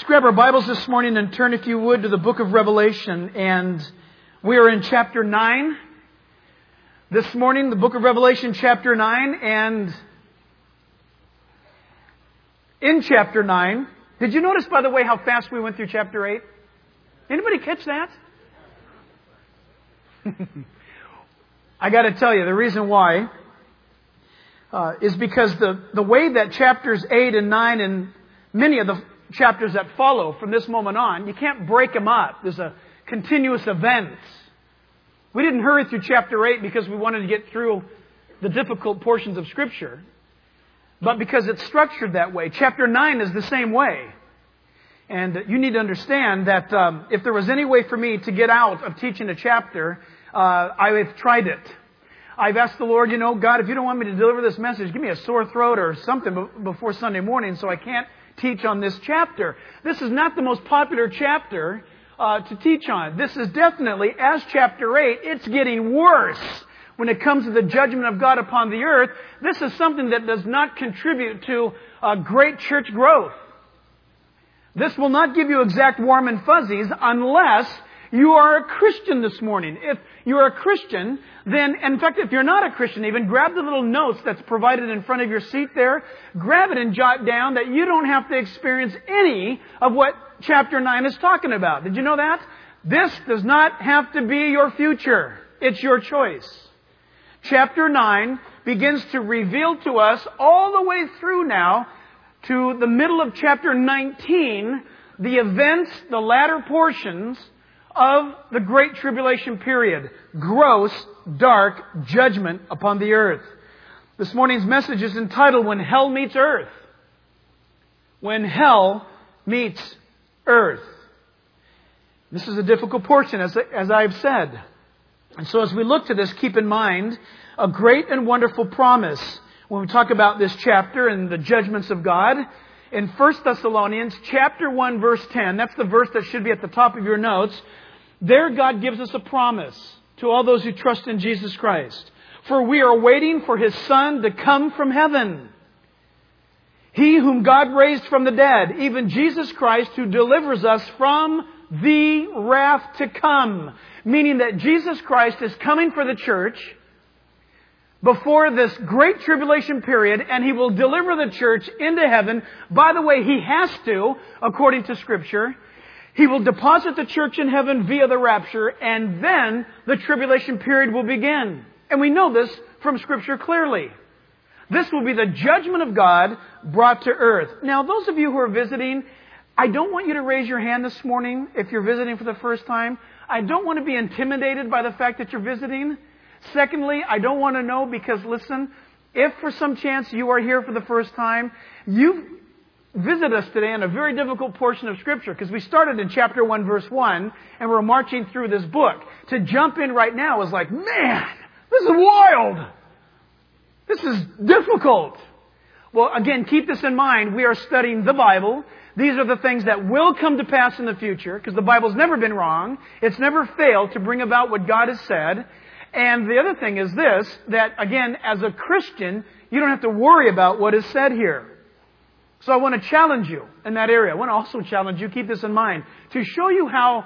Let's grab our Bibles this morning and turn, if you would, to the book of Revelation. And we are in chapter 9. This morning, the book of Revelation, chapter 9. And in chapter 9, did you notice, by the way, how fast we went through chapter 8? Anybody catch that? I got to tell you, the reason why is because the way that chapters 8 and 9 and many of the chapters that follow from this moment on, you can't break them up. There's a continuous event. We didn't hurry through chapter 8 because we wanted to get through the difficult portions of Scripture, but because it's structured that way. Chapter 9 is the same way. And you need to understand that if there was any way for me to get out of teaching a chapter, I have tried it. I've asked the Lord, God, if you don't want me to deliver this message, give me a sore throat or something before Sunday morning so I can't teach on this chapter. This is not the most popular chapter to teach on. This is definitely, as chapter 8, it's getting worse when it comes to the judgment of God upon the earth. This is something that does not contribute to great church growth. This will not give you exact warm and fuzzies unless you are a Christian this morning. If you're a Christian, then, in fact, if you're not a Christian even, grab the little notes that's provided in front of your seat there. Grab it and jot down that you don't have to experience any of what chapter 9 is talking about. Did you know that? This does not have to be your future. It's your choice. Chapter 9 begins to reveal to us all the way through now to the middle of chapter 19, the events, the latter portions of the Great Tribulation period. Gross, dark judgment upon the earth. This morning's message is entitled, When Hell Meets Earth. When Hell Meets Earth. This is a difficult portion, as I've said. And so as we look to this, keep in mind a great and wonderful promise when we talk about this chapter and the judgments of God. In 1 Thessalonians chapter 1 verse 10, that's the verse that should be at the top of your notes. There God gives us a promise to all those who trust in Jesus Christ. For we are waiting for His Son to come from heaven. He whom God raised from the dead, even Jesus Christ, who delivers us from the wrath to come. Meaning that Jesus Christ is coming for the church before this great tribulation period, and He will deliver the church into heaven. By the way, He has to, according to Scripture. He will deposit the church in heaven via the rapture, and then the tribulation period will begin. And we know this from Scripture clearly. This will be the judgment of God brought to earth. Now, those of you who are visiting, I don't want you to raise your hand this morning if you're visiting for the first time. I don't want to be intimidated by the fact that you're visiting. Secondly, I don't want to know because, listen, if for some chance you are here for the first time, you've visit us today on a very difficult portion of Scripture because we started in chapter 1 verse 1 and we're marching through this book. To jump in right now is like, man, this is wild. This is difficult. Well, again, keep this in mind. We are studying the Bible. These are the things that will come to pass in the future because the Bible's never been wrong. It's never failed to bring about what God has said. And the other thing is this, that again, as a Christian, you don't have to worry about what is said here. So I want to challenge you in that area. I want to also challenge you, keep this in mind, to show you how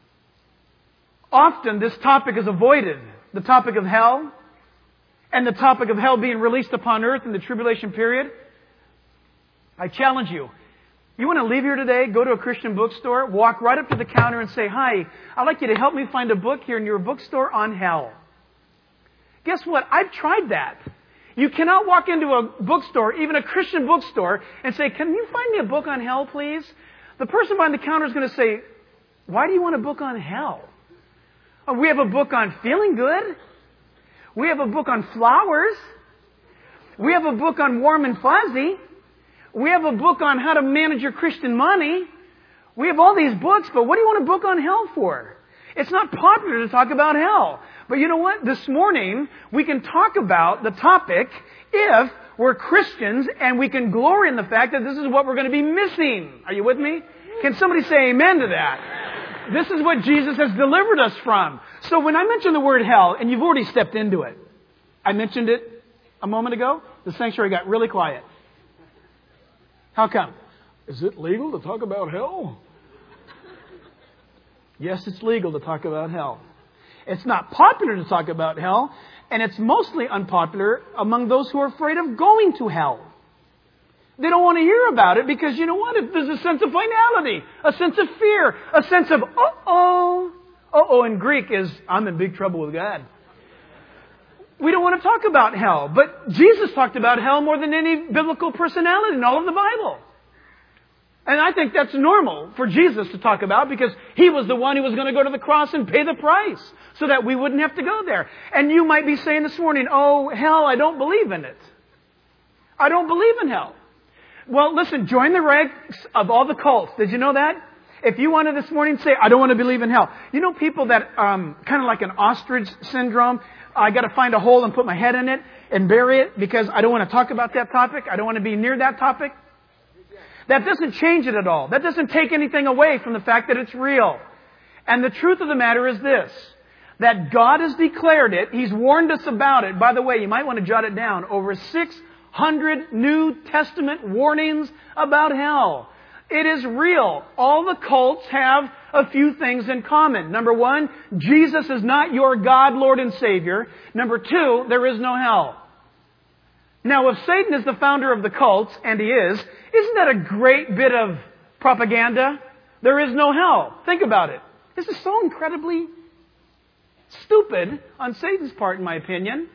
often this topic is avoided. The topic of hell and the topic of hell being released upon earth in the tribulation period. I challenge you. You want to leave here today, go to a Christian bookstore, walk right up to the counter and say, "Hi, I'd like you to help me find a book here in your bookstore on hell." Guess what? I've tried that. You cannot walk into a bookstore, even a Christian bookstore, and say, "Can you find me a book on hell, please?" The person behind the counter is going to say, "Why do you want a book on hell?" "Oh, we have a book on feeling good. We have a book on flowers. We have a book on warm and fuzzy. We have a book on how to manage your Christian money. We have all these books, but what do you want a book on hell for?" It's not popular to talk about hell. But you know what? This morning, we can talk about the topic if we're Christians and we can glory in the fact that this is what we're going to be missing. Are you with me? Can somebody say amen to that? This is what Jesus has delivered us from. So when I mention the word hell, and you've already stepped into it, I mentioned it a moment ago, the sanctuary got really quiet. How come? Is it legal to talk about hell? Yes, it's legal to talk about hell. It's not popular to talk about hell, and it's mostly unpopular among those who are afraid of going to hell. They don't want to hear about it because, you know what? There's a sense of finality, a sense of fear, a sense of, uh-oh. Uh-oh in Greek is, I'm in big trouble with God. We don't want to talk about hell, but Jesus talked about hell more than any biblical personality in all of the Bible. And I think that's normal for Jesus to talk about because He was the one who was going to go to the cross and pay the price so that we wouldn't have to go there. And you might be saying this morning, oh, hell, I don't believe in it. I don't believe in hell. Well, listen, join the ranks of all the cults. Did you know that? If you wanted this morning to say, I don't want to believe in hell. You know people that, kind of like an ostrich syndrome, I got to find a hole and put my head in it and bury it because I don't want to talk about that topic. I don't want to be near that topic. That doesn't change it at all. That doesn't take anything away from the fact that it's real. And the truth of the matter is this, that God has declared it. He's warned us about it. By the way, you might want to jot it down. Over 600 New Testament warnings about hell. It is real. All the cults have a few things in common. Number one, Jesus is not your God, Lord, and Savior. Number two, there is no hell. Now, if Satan is the founder of the cults, and he is, isn't that a great bit of propaganda? There is no hell. Think about it. This is so incredibly stupid on Satan's part, in my opinion.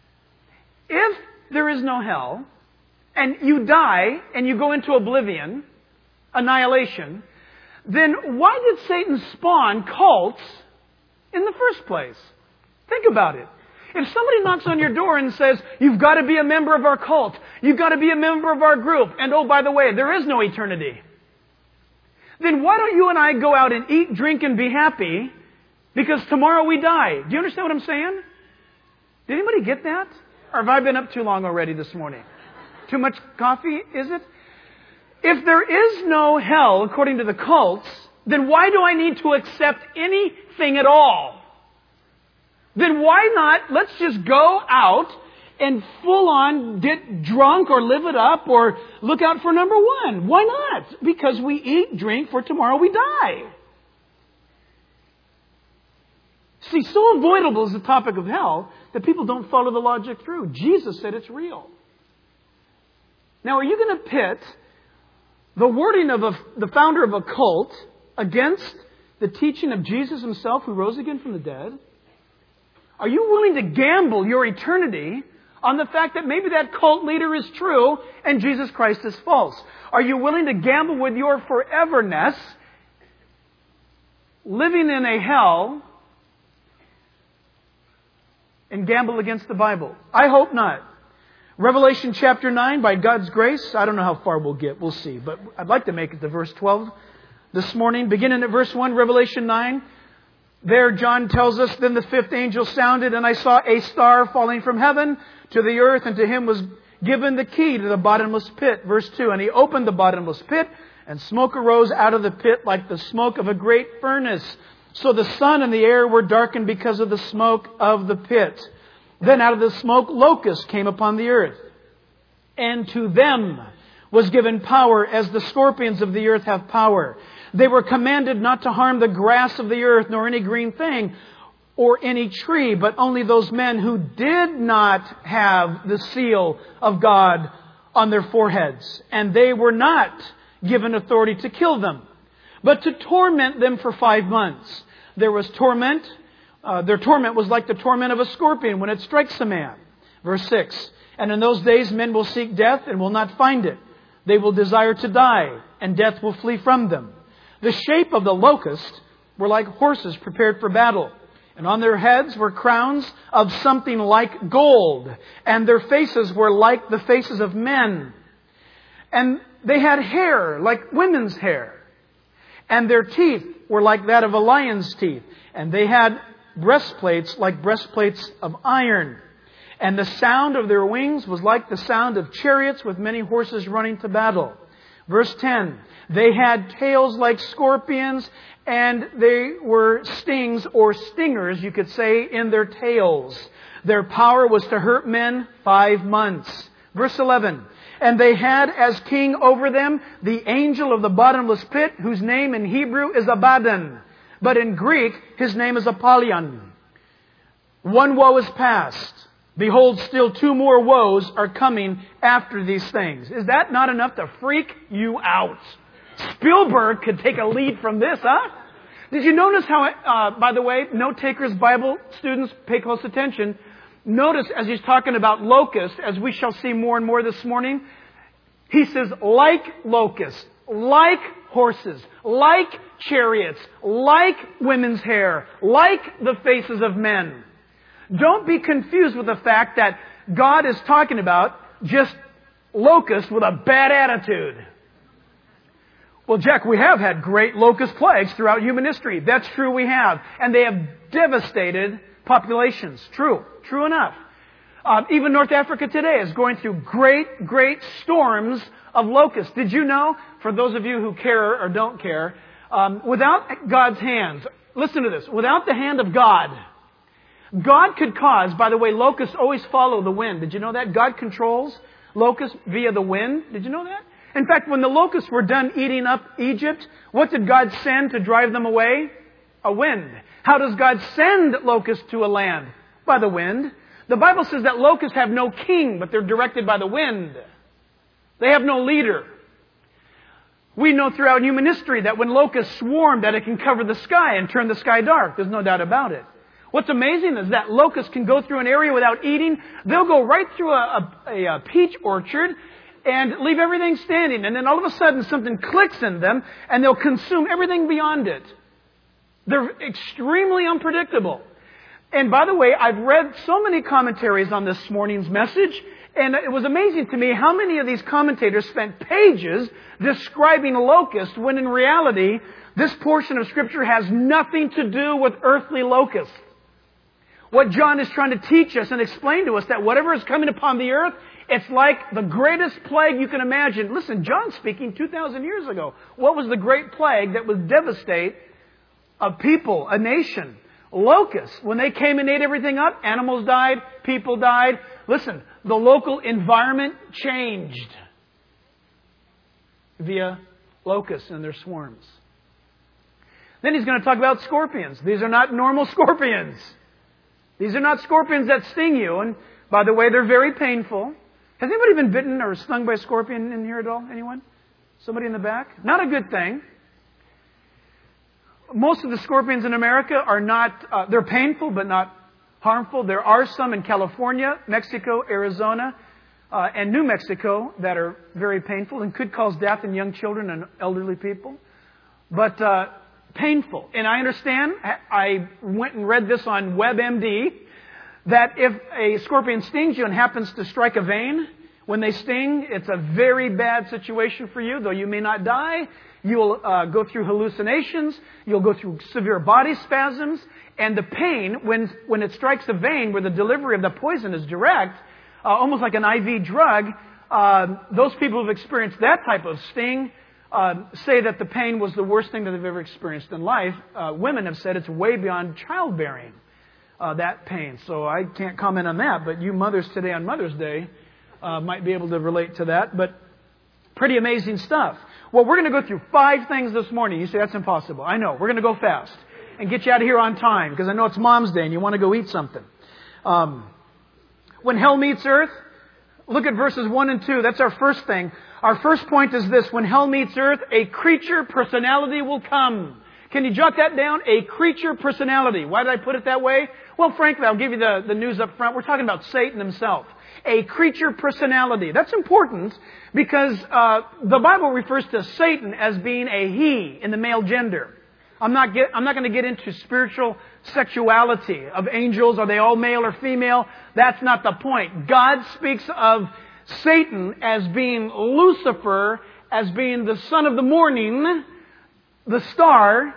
If there is no hell, and you die, and you go into oblivion, annihilation, then why did Satan spawn cults in the first place? Think about it. If somebody knocks on your door and says, you've got to be a member of our cult, you've got to be a member of our group, and oh, by the way, there is no eternity, then why don't you and I go out and eat, drink, and be happy because tomorrow we die? Do you understand what I'm saying? Did anybody get that? Or have I been up too long already this morning? Too much coffee, is it? If there is no hell, according to the cults, then why do I need to accept anything at all? Then why not, let's just go out and full on get drunk or live it up or look out for number one. Why not? Because we eat, drink, for tomorrow we die. See, so avoidable is the topic of hell that people don't follow the logic through. Jesus said it's real. Now, are you going to pit the wording of the founder of a cult against the teaching of Jesus Himself who rose again from the dead? Are you willing to gamble your eternity on the fact that maybe that cult leader is true and Jesus Christ is false? Are you willing to gamble with your foreverness, living in a hell, and gamble against the Bible? I hope not. Revelation chapter 9, by God's grace, I don't know how far we'll get, we'll see. But I'd like to make it to verse 12 this morning. Beginning at verse 1, Revelation 9. There, John tells us, then the fifth angel sounded, and I saw a star falling from heaven to the earth, and to him was given the key to the bottomless pit. Verse 2, and he opened the bottomless pit, and smoke arose out of the pit like the smoke of a great furnace. So the sun and the air were darkened because of the smoke of the pit. Then out of the smoke locusts came upon the earth, and to them was given power as the scorpions of the earth have power. They were commanded not to harm the grass of the earth, nor any green thing, or any tree, but only those men who did not have the seal of God on their foreheads. And they were not given authority to kill them, but to torment them for 5 months. There was torment. Their torment was like the torment of a scorpion when it strikes a man. Verse 6, and in those days men will seek death and will not find it. They will desire to die, and death will flee from them. The shape of the locust were like horses prepared for battle. And on their heads were crowns of something like gold. And their faces were like the faces of men. And they had hair like women's hair. And their teeth were like that of a lion's teeth. And they had breastplates like breastplates of iron. And the sound of their wings was like the sound of chariots with many horses running to battle. Verse 10, they had tails like scorpions, and they were stings or stingers, you could say, in their tails. Their power was to hurt men 5 months. Verse 11, And they had as king over them the angel of the bottomless pit, whose name in Hebrew is Abaddon, but in Greek his name is Apollyon. One woe is past. Behold, still 2 more woes are coming after these things. Is that not enough to freak you out? Spielberg could take a lead from this, huh? Did you notice how, by the way, note takers, Bible students, pay close attention. Notice as he's talking about locusts, as we shall see more and more this morning, he says, like locusts, like horses, like chariots, like women's hair, like the faces of men. Don't be confused with the fact that God is talking about just locusts with a bad attitude. Well, Jack, we have had great locust plagues throughout human history. That's true, we have. And they have devastated populations. True enough. Even North Africa today is going through great storms of locusts. Did you know, for those of you who care or don't care, without God's hands, listen to this, without the hand of God could cause, by the way, locusts always follow the wind. Did you know that? God controls locusts via the wind. Did you know that? In fact, when the locusts were done eating up Egypt, what did God send to drive them away? A wind. How does God send locusts to a land? By the wind. The Bible says that locusts have no king, but they're directed by the wind. They have no leader. We know throughout human history that when locusts swarm, that it can cover the sky and turn the sky dark. There's no doubt about it. What's amazing is that locusts can go through an area without eating. They'll go right through a peach orchard and leave everything standing. And then all of a sudden something clicks in them and they'll consume everything beyond it. They're extremely unpredictable. And by the way, I've read so many commentaries on this morning's message, and it was amazing to me how many of these commentators spent pages describing locusts when in reality, this portion of Scripture has nothing to do with earthly locusts. What John is trying to teach us and explain to us that whatever is coming upon the earth, it's like the greatest plague you can imagine. Listen, John's speaking 2,000 years ago. What was the great plague that would devastate a people, a nation? Locusts. When they came and ate everything up, animals died, people died. Listen, the local environment changed via locusts and their swarms. Then he's going to talk about scorpions. These are not normal scorpions. These are not scorpions that sting you. And by the way, they're very painful. Has anybody been bitten or stung by a scorpion in here at all? Anyone? Somebody in the back? Not a good thing. Most of the scorpions in America are not, they're painful but not harmful. There are some in California, Mexico, Arizona, and New Mexico that are very painful and could cause death in young children and elderly people. But painful. And I understand, I went and read this on WebMD, that if a scorpion stings you and happens to strike a vein, when they sting, it's a very bad situation for you, though you may not die. You'll go through hallucinations. You'll go through severe body spasms. And the pain, when it strikes a vein where the delivery of the poison is direct, almost like an IV drug, those people who've experienced that type of sting say that the pain was the worst thing that they've ever experienced in life. Women have said it's way beyond childbearing, that pain. So I can't comment on that, but you mothers today on Mother's Day might be able to relate to that. But pretty amazing stuff. Well, we're going to go through 5 things this morning. You say, that's impossible. I know. We're going to go fast and get you out of here on time because I know it's Mom's Day and you want to go eat something. When hell meets earth, look at verses 1 and 2. That's our first thing. Our first point is this. When hell meets earth, a creature personality will come. Can you jot that down? A creature personality. Why did I put it that way? Well, frankly, I'll give you the news up front. We're talking about Satan himself. A creature personality. That's important because the Bible refers to Satan as being a he in the male gender. I'm not going to get into spiritual sexuality of angels. Are they all male or female? That's not the point. God speaks of Satan as being Lucifer, as being the son of the morning, the star,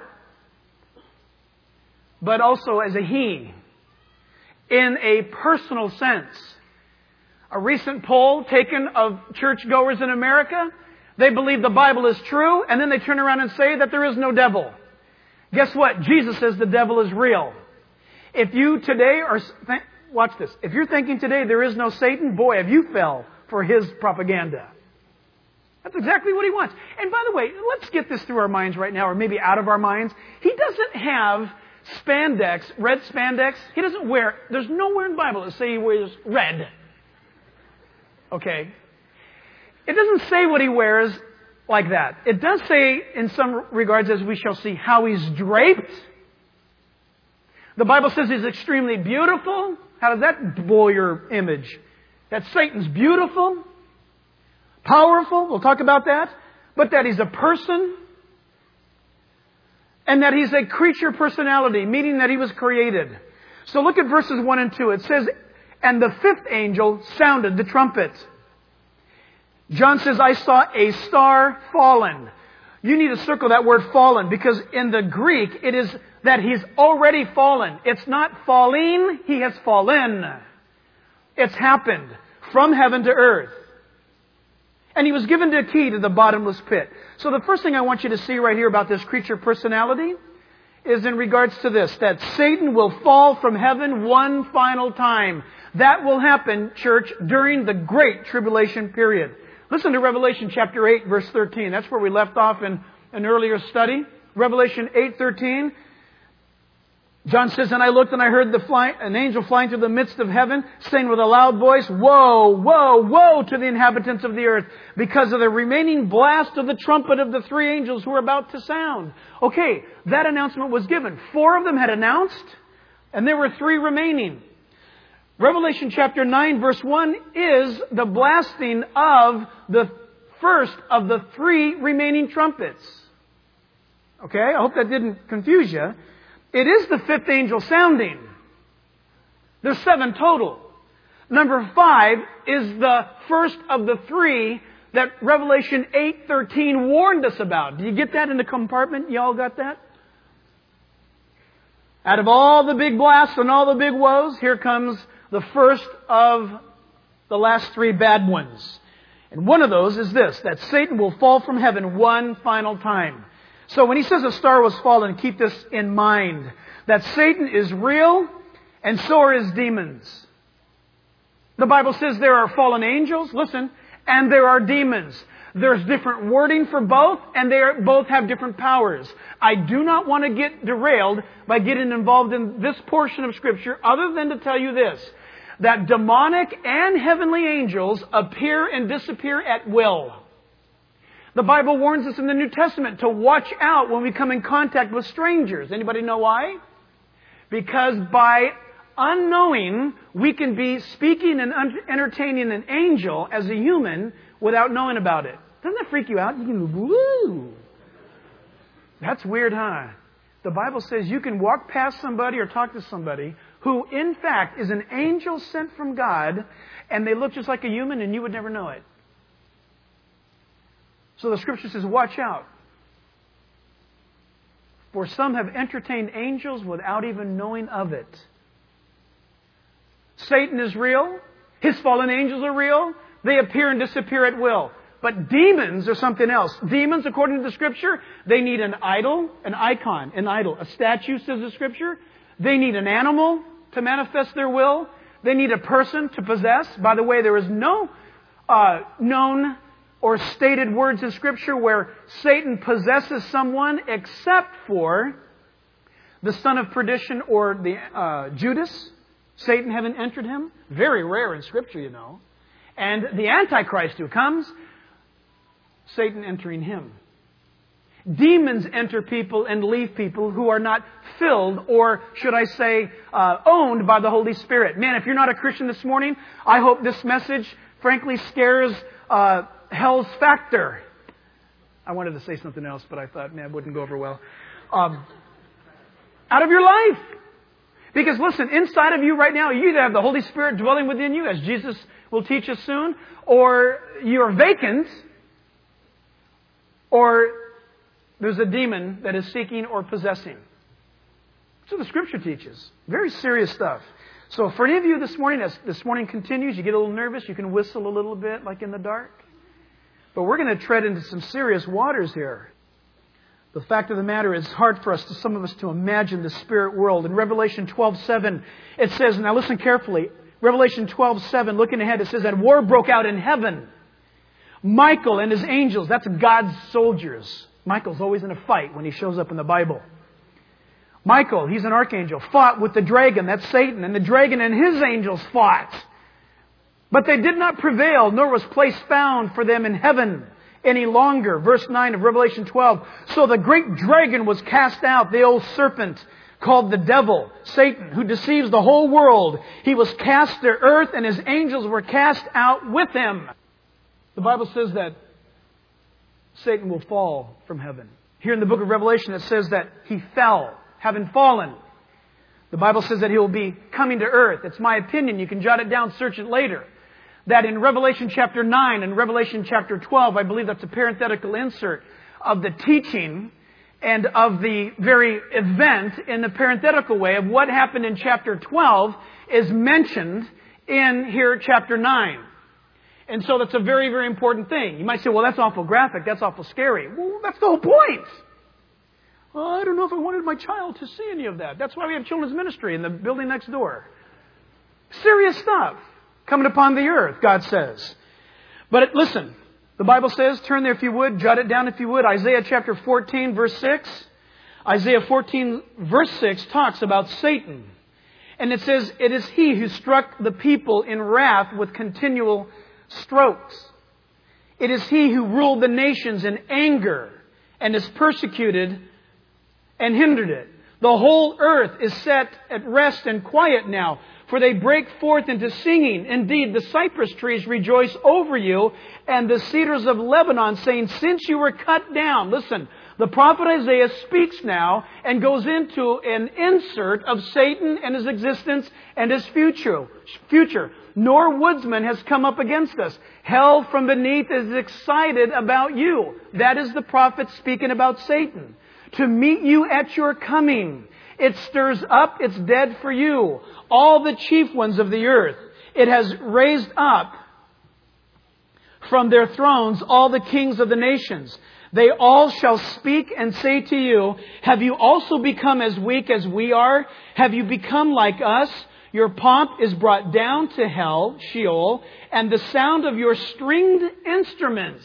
but also as a he in a personal sense. A recent poll taken of churchgoers in America, they believe the Bible is true, and then they turn around and say that there is no devil. Guess what? Jesus says the devil is real. If you today are... Watch this. If you're thinking today there is no Satan, boy, have you fell for his propaganda. That's exactly what he wants. And by the way, let's get this through our minds right now, or maybe out of our minds. He doesn't have spandex, red spandex. He doesn't wear, there's nowhere in the Bible that say he wears red. Okay? It doesn't say what he wears like that. It does say, in some regards, as we shall see, how he's draped. The Bible says he's extremely beautiful. How does that blow your image? That Satan's beautiful, powerful, we'll talk about that, but that he's a person, and that he's a creature personality, meaning that he was created. So look at verses 1 and 2. It says, and the fifth angel sounded the trumpet. John says, I saw a star fallen. You need to circle that word fallen, because in the Greek it is that he's already fallen. It's not falling, he has fallen. It's happened from heaven to earth. And he was given the key to the bottomless pit. So the first thing I want you to see right here about this creature personality is in regards to this, that Satan will fall from heaven one final time. That will happen, church, during the great tribulation period. Listen to Revelation chapter 8, verse 13. That's where we left off in an earlier study. Revelation 8:13. John says, and I looked and I heard an angel flying through the midst of heaven, saying with a loud voice, woe, woe, woe to the inhabitants of the earth, because of the remaining blast of the trumpet of the three angels who are about to sound. Okay, that announcement was given. 4 of them had announced, and there were 3 remaining. Revelation chapter 9, verse 1 is the blasting of the first of the 3 remaining trumpets. Okay, I hope that didn't confuse you. It is the 5th angel sounding. There's 7 total. Number 5 is the first of the 3 that Revelation 8:13 warned us about. Do you get that in the compartment? Y'all got that? Out of all the big blasts and all the big woes, here comes the first of the last 3 bad ones. And one of those is this, that Satan will fall from heaven one final time. So when he says a star was fallen, keep this in mind, that Satan is real, and so are his demons. The Bible says there are fallen angels, listen, and there are demons. There's different wording for both, and both have different powers. I do not want to get derailed by getting involved in this portion of Scripture, other than to tell you this, that demonic and heavenly angels appear and disappear at will. The Bible warns us in the New Testament to watch out when we come in contact with strangers. Anybody know why? Because by unknowing, we can be speaking and entertaining an angel as a human without knowing about it. Doesn't that freak you out? You can, woo! That's weird, huh? The Bible says you can walk past somebody or talk to somebody who, in fact, is an angel sent from God, and they look just like a human and you would never know it. So the Scripture says, watch out. For some have entertained angels without even knowing of it. Satan is real. His fallen angels are real. They appear and disappear at will. But demons are something else. Demons, according to the Scripture, they need an idol, an icon, an idol, a statue, says the Scripture. They need an animal to manifest their will. They need a person to possess. By the way, there is no known or stated words in Scripture where Satan possesses someone except for the son of perdition or the Judas. Satan having entered him. Very rare in Scripture, you know. And the Antichrist who comes, Satan entering him. Demons enter people and leave people who are not filled, or should I say, owned by the Holy Spirit. Man, if you're not a Christian this morning, I hope this message, frankly, scares hell's factor. I wanted to say something else, but I thought, man, it wouldn't go over well. Out of your life. Because listen, inside of you right now, you either have the Holy Spirit dwelling within you, as Jesus will teach us soon, or you're vacant, or there's a demon that is seeking or possessing. That's what the Scripture teaches. Very serious stuff. So for any of you this morning, as this morning continues, you get a little nervous, you can whistle a little bit like in the dark. But we're going to tread into some serious waters here. The fact of the matter is, it's hard for us, some of us, to imagine the spirit world. In Revelation 12:7, it says, now listen carefully, Revelation 12:7, looking ahead, it says that war broke out in heaven. Michael and his angels, that's God's soldiers. Michael's always in a fight when he shows up in the Bible. Michael, he's an archangel, fought with the dragon, that's Satan, and the dragon and his angels fought. But they did not prevail, nor was place found for them in heaven any longer. Verse 9 of Revelation 12. So the great dragon was cast out, the old serpent, called the devil, Satan, who deceives the whole world. He was cast to earth, and his angels were cast out with him. The Bible says that Satan will fall from heaven. Here in the book of Revelation it says that he fell, having fallen. The Bible says that he will be coming to earth. It's my opinion. You can jot it down, search it later. That in Revelation chapter 9 and Revelation chapter 12, I believe that's a parenthetical insert of the teaching and of the very event in the parenthetical way of what happened in chapter 12 is mentioned in here chapter 9. And so that's a very, very important thing. You might say, well, that's awful graphic. That's awful scary. Well, that's the whole point. Well, I don't know if I wanted my child to see any of that. That's why we have children's ministry in the building next door. Serious stuff coming upon the earth, God says. But listen, the Bible says, turn there if you would, jot it down if you would, Isaiah chapter 14, verse 6. Isaiah 14, verse 6 talks about Satan. And it says, it is he who struck the people in wrath with continual strokes. It is he who ruled the nations in anger and is persecuted and hindered it. The whole earth is set at rest and quiet now, for they break forth into singing. Indeed, the cypress trees rejoice over you, and the cedars of Lebanon, saying, since you were cut down. Listen, the prophet Isaiah speaks now and goes into an insert of Satan and his existence and his future. Nor woodsman has come up against us. Hell from beneath is excited about you. That is the prophet speaking about Satan. To meet you at your coming. It stirs up its dead for you. All the chief ones of the earth. It has raised up from their thrones all the kings of the nations. They all shall speak and say to you, have you also become as weak as we are? Have you become like us? Your pomp is brought down to hell, Sheol, and the sound of your stringed instruments.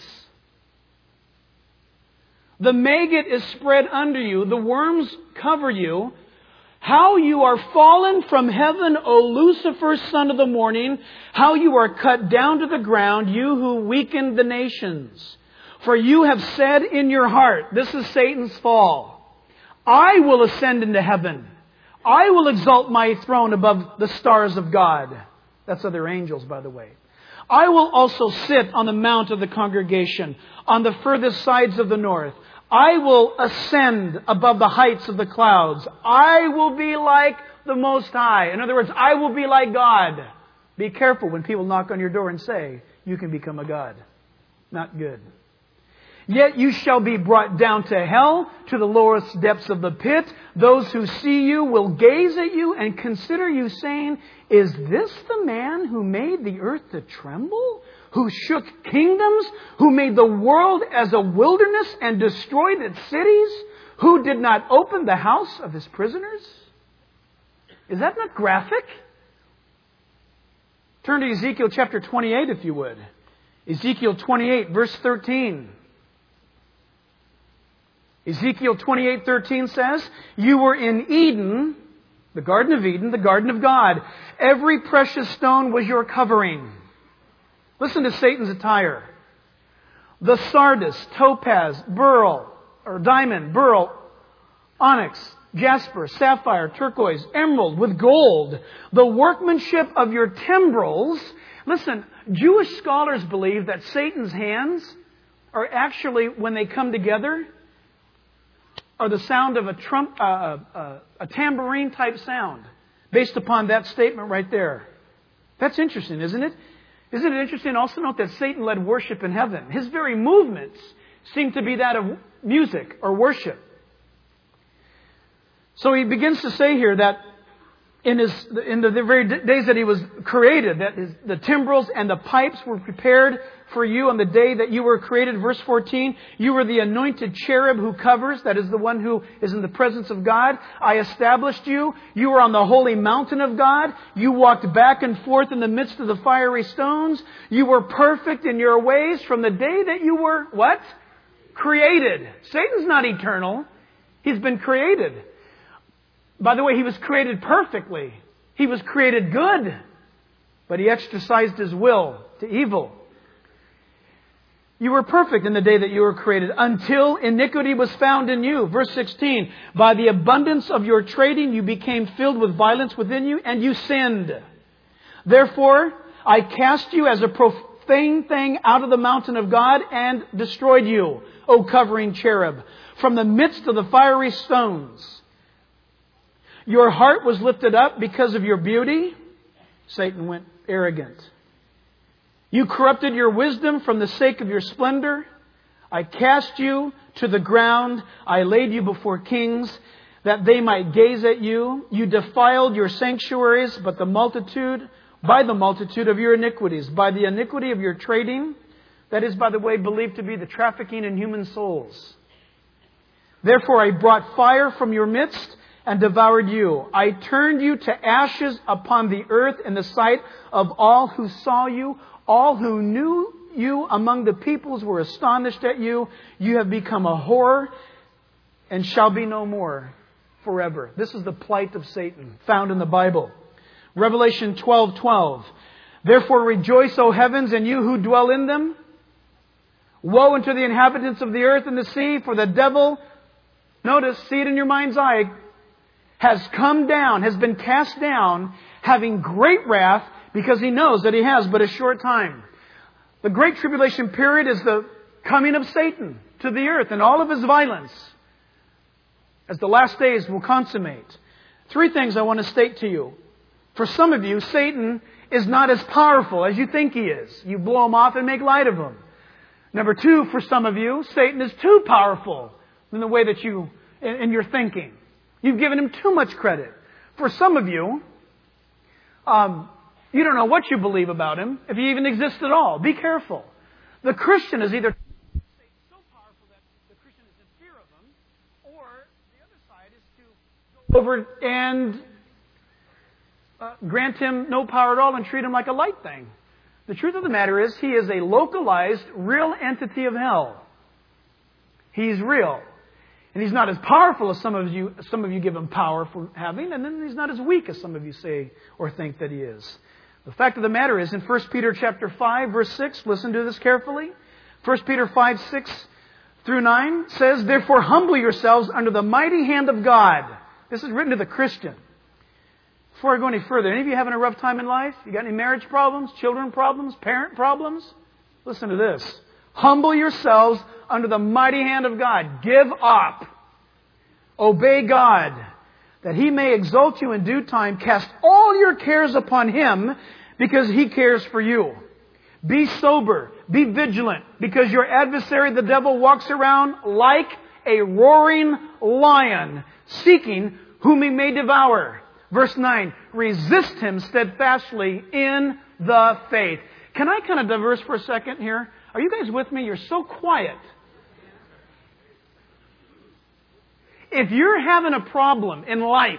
The maggot is spread under you, the worms cover you. How you are fallen from heaven, O Lucifer, son of the morning. How you are cut down to the ground, you who weakened the nations. For you have said in your heart, this is Satan's fall, I will ascend into heaven. I will exalt my throne above the stars of God. That's other angels, by the way. I will also sit on the mount of the congregation, on the furthest sides of the north. I will ascend above the heights of the clouds. I will be like the Most High. In other words, I will be like God. Be careful when people knock on your door and say, you can become a God. Not good. Yet you shall be brought down to hell, to the lowest depths of the pit. Those who see you will gaze at you and consider you, saying, is this the man who made the earth to tremble? Who shook kingdoms? Who made the world as a wilderness and destroyed its cities? Who did not open the house of his prisoners? Is that not graphic? Turn to Ezekiel chapter 28 if you would. Ezekiel 28 verse 13. Ezekiel 28:13 says, you were in Eden, the Garden of Eden, the Garden of God. Every precious stone was your covering. Listen to Satan's attire. The sardius, topaz, beryl, or diamond, beryl, onyx, jasper, sapphire, turquoise, emerald with gold. The workmanship of your timbrels. Listen, Jewish scholars believe that Satan's hands are actually, when they come together, are the sound of a tambourine type sound, based upon that statement right there. That's interesting, isn't it? Isn't it interesting also note that Satan led worship in heaven? His very movements seem to be that of music or worship. So he begins to say here that in the very days that he was created, that the timbrels and the pipes were prepared for you on the day that you were created. Verse 14, you were the anointed cherub who covers, that is the one who is in the presence of God. I established you. You were on the holy mountain of God. You walked back and forth in the midst of the fiery stones. You were perfect in your ways from the day that you were, what? Created. Satan's not eternal. He's been created. By the way, he was created perfectly. He was created good. But he exercised his will to evil. You were perfect in the day that you were created until iniquity was found in you. Verse 16, by the abundance of your trading you became filled with violence within you and you sinned. Therefore, I cast you as a profane thing out of the mountain of God and destroyed you, O covering cherub, from the midst of the fiery stones. Your heart was lifted up because of your beauty. Satan went arrogant. You corrupted your wisdom from the sake of your splendor. I cast you to the ground. I laid you before kings that they might gaze at you. You defiled your sanctuaries, but by the multitude of your iniquities, by the iniquity of your trading, that is, by the way, believed to be the trafficking in human souls. Therefore I brought fire from your midst and devoured you. I turned you to ashes upon the earth in the sight of all who saw you. All who knew you among the peoples were astonished at you. You have become a horror and shall be no more forever. This is the plight of Satan found in the Bible. Revelation 12:12. Therefore rejoice, O heavens, and you who dwell in them. Woe unto the inhabitants of the earth and the sea, for the devil, notice, see it in your mind's eye, has come down, has been cast down, having great wrath, because he knows that he has but a short time. The Great Tribulation period is the coming of Satan to the earth and all of his violence as the last days will consummate. Three things I want to state to you. For some of you, Satan is not as powerful as you think he is. You blow him off and make light of him. Number two, for some of you, Satan is too powerful in the way that in your thinking. You've given him too much credit. For some of you, you don't know what you believe about him, if he even exists at all. Be careful. The Christian is either so powerful that the Christian is in fear of him, or the other side is to go over and grant him no power at all and treat him like a light thing. The truth of the matter is, he is a localized, real entity of hell. He's real. And he's not as powerful as some of you give him power for having, and then he's not as weak as some of you say or think that he is. The fact of the matter is, in 1 Peter chapter 5, verse 6, listen to this carefully. 1 Peter 5, 6 through 9 says, therefore humble yourselves under the mighty hand of God. This is written to the Christian. Before I go any further, any of you having a rough time in life? You got any marriage problems, children problems, parent problems? Listen to this. Humble yourselves under the mighty hand of God. Give up. Obey God, that He may exalt you in due time. Cast all your cares upon Him, because He cares for you. Be sober. Be vigilant, because your adversary, the devil, walks around like a roaring lion, seeking whom he may devour. Verse 9, resist him steadfastly in the faith. Can I kind of diverse for a second here? Are you guys with me? You're so quiet. If you're having a problem in life,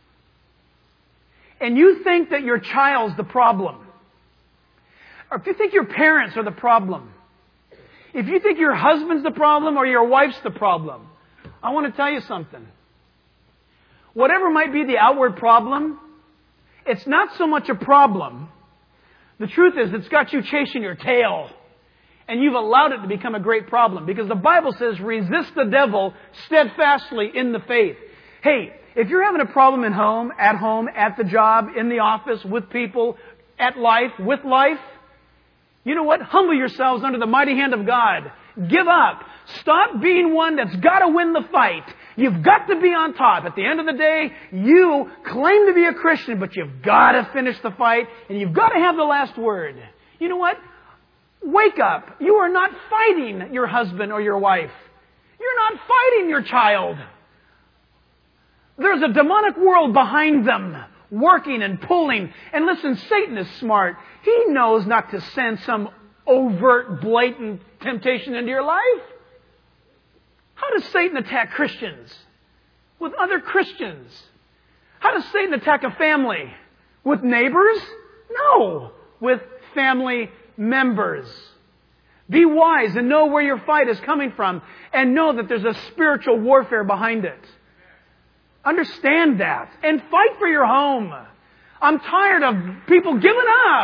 and you think that your child's the problem, or if you think your parents are the problem, if you think your husband's the problem or your wife's the problem, I want to tell you something. Whatever might be the outward problem, it's not so much a problem. The truth is, it's got you chasing your tail. And you've allowed it to become a great problem. Because the Bible says, resist the devil steadfastly in the faith. Hey, if you're having a problem at home, at the job, in the office, with people, at life, with life, you know what? Humble yourselves under the mighty hand of God. Give up. Stop being one that's got to win the fight. You've got to be on top. At the end of the day, you claim to be a Christian, but you've got to finish the fight, and you've got to have the last word. You know what? Wake up. You are not fighting your husband or your wife. You're not fighting your child. There's a demonic world behind them, working and pulling. And listen, Satan is smart. He knows not to send some overt, blatant temptation into your life? How does Satan attack Christians? With other Christians. How does Satan attack a family? With neighbors? No. With family members. Be wise and know where your fight is coming from, and know that there's a spiritual warfare behind it. Understand that. And fight for your home. I'm tired of people giving up.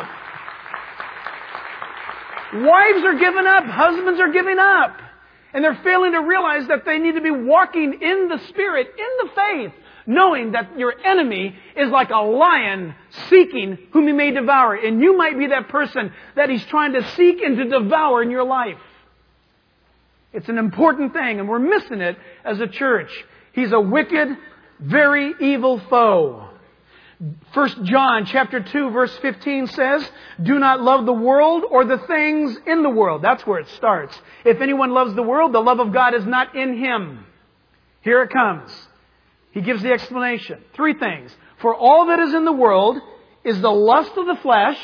Wives are giving up. Husbands are giving up. And they're failing to realize that they need to be walking in the Spirit, in the faith, knowing that your enemy is like a lion seeking whom he may devour. And you might be that person that he's trying to seek and to devour in your life. It's an important thing, and we're missing it as a church. He's a wicked, very evil foe. 1 John chapter 2 verse 15 says, do not love the world or the things in the world. That's where it starts. If anyone loves the world, the love of God is not in him. Here it comes. He gives the explanation. 3 things. For all that is in the world is the lust of the flesh.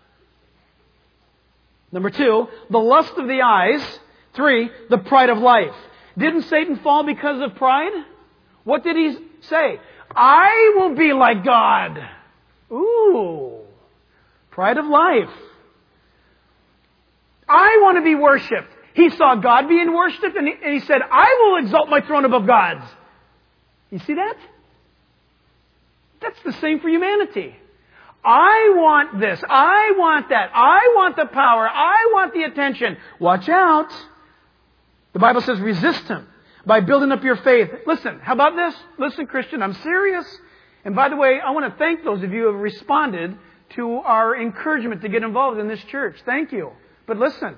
Number 2, the lust of the eyes. 3, the pride of life. Didn't Satan fall because of pride? What did he say? I will be like God. Ooh. Pride of life. I want to be worshipped. He saw God being worshipped and he said, I will exalt my throne above God's. You see that? That's the same for humanity. I want this. I want that. I want the power. I want the attention. Watch out. The Bible says resist him by building up your faith. Listen, how about this? Listen, Christian, I'm serious. And by the way, I want to thank those of you who have responded to our encouragement to get involved in this church. Thank you. But listen.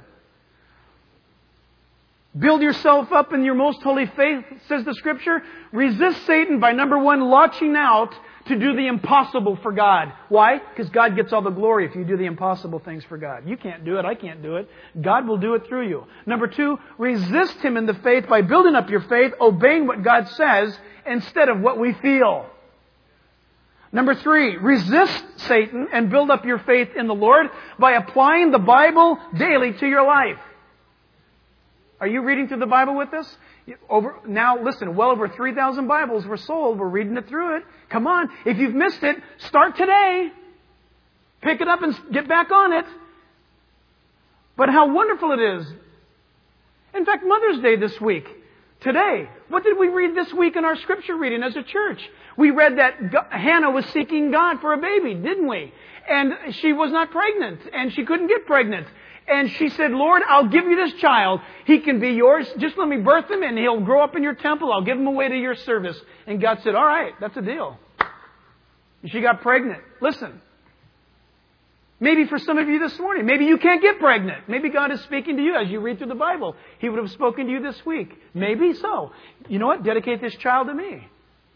Build yourself up in your most holy faith, says the Scripture. Resist Satan by, number 1, launching out to do the impossible for God. Why? Because God gets all the glory if you do the impossible things for God. You can't do it. I can't do it. God will do it through you. Number 2, resist him in the faith by building up your faith, obeying what God says instead of what we feel. Number 3, resist Satan and build up your faith in the Lord by applying the Bible daily to your life. Are you reading through the Bible with us? Now, listen, well over 3,000 Bibles were sold. We're reading it through it. Come on. If you've missed it, start today. Pick it up and get back on it. But how wonderful it is. In fact, Mother's Day this week. Today. What did we read this week in our scripture reading as a church? We read that Hannah was seeking God for a baby, didn't we? And she was not pregnant. And she couldn't get pregnant. And she said, Lord, I'll give you this child. He can be yours. Just let me birth him and he'll grow up in your temple. I'll give him away to your service. And God said, all right, that's a deal. And she got pregnant. Listen. Maybe for some of you this morning, maybe you can't get pregnant. Maybe God is speaking to you as you read through the Bible. He would have spoken to you this week. Maybe so. You know what? Dedicate this child to me.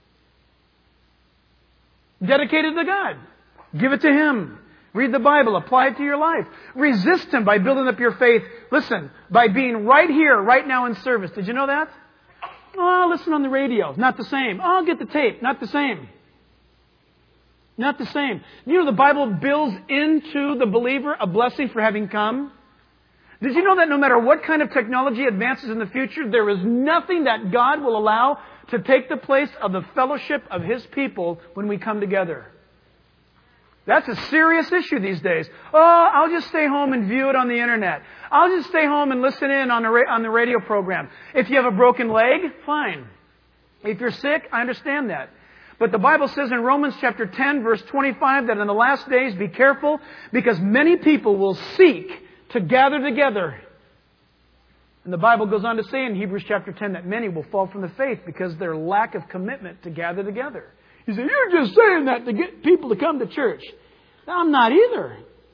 Dedicate it to God. Give it to Him. Read the Bible. Apply it to your life. Resist Him by building up your faith. Listen, by being right here, right now in service. Did you know that? Oh, I'll listen on the radio. Not the same. Oh, I'll get the tape. Not the same. Not the same. You know the Bible builds into the believer a blessing for having come? Did you know that no matter what kind of technology advances in the future, there is nothing that God will allow to take the place of the fellowship of His people when we come together? That's a serious issue these days. Oh, I'll just stay home and view it on the internet. I'll just stay home and listen in on the radio program. If you have a broken leg, fine. If you're sick, I understand that. But the Bible says in Romans chapter 10, verse 25, that in the last days be careful because many people will seek to gather together. And the Bible goes on to say in Hebrews chapter 10 that many will fall from the faith because of their lack of commitment to gather together. You say, you're just saying that to get people to come to church. No, I'm not either.